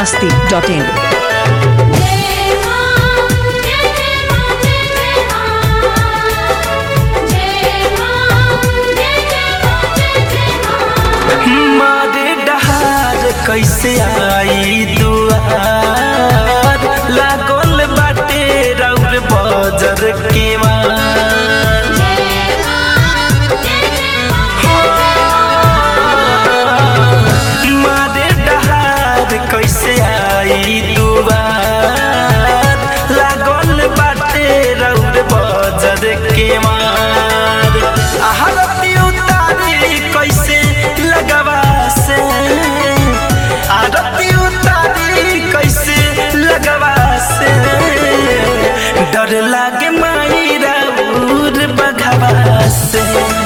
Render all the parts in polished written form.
biharmasti.in कैसे आई दुआर लागल बाटे रौर बजर के मारे डहार कैसे आई दुआर लागल बाटे रौर बजर के मार आरती उतारी कैसे लगवा से आरती उतारी कैसे लगवा से डर लागे माई राउर बघवा से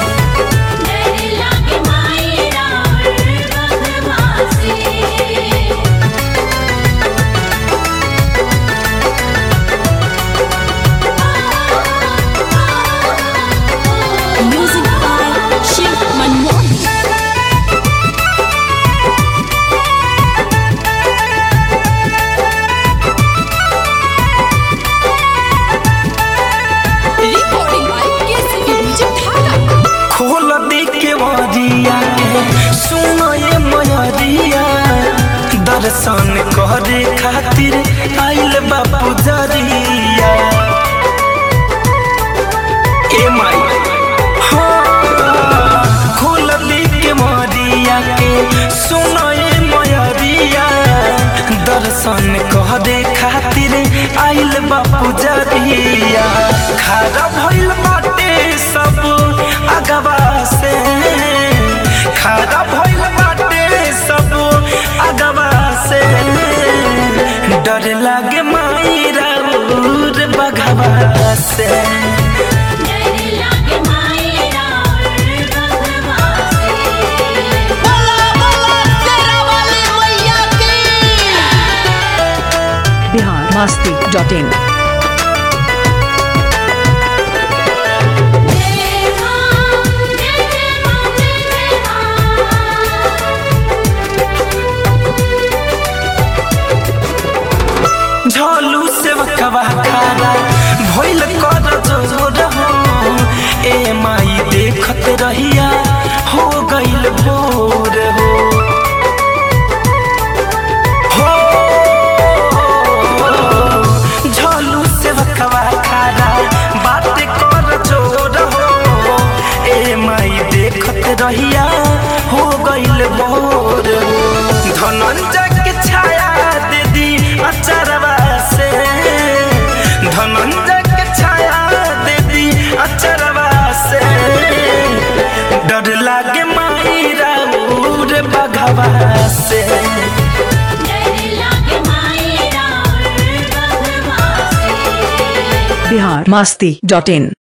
दर्शन करे खातिर आइल बापू जरिया ए माई खोल दी के मरिया के सुनो ए मयरिया दर्शन करे खातिर आइल बापू जरिया खड़ा भइल बाटे सब अगवा से खड़ा भइल बाटे सब अगवा से डर लागे माई राउर बघवा से biharmasti.in झोलू से वकवा खारा भइल कर जोर हो ए माई देखत रहिया हो गइल भोर हो झोलू से वकवा खारा बात कर जोर हो ए माई देखत रहिया हो गइल भोर धनंजय के छाया दे दी अचरवा से धनंजय के छाया दे दी अचरवा से डर लागे माई राउर बघवा से biharmasti.in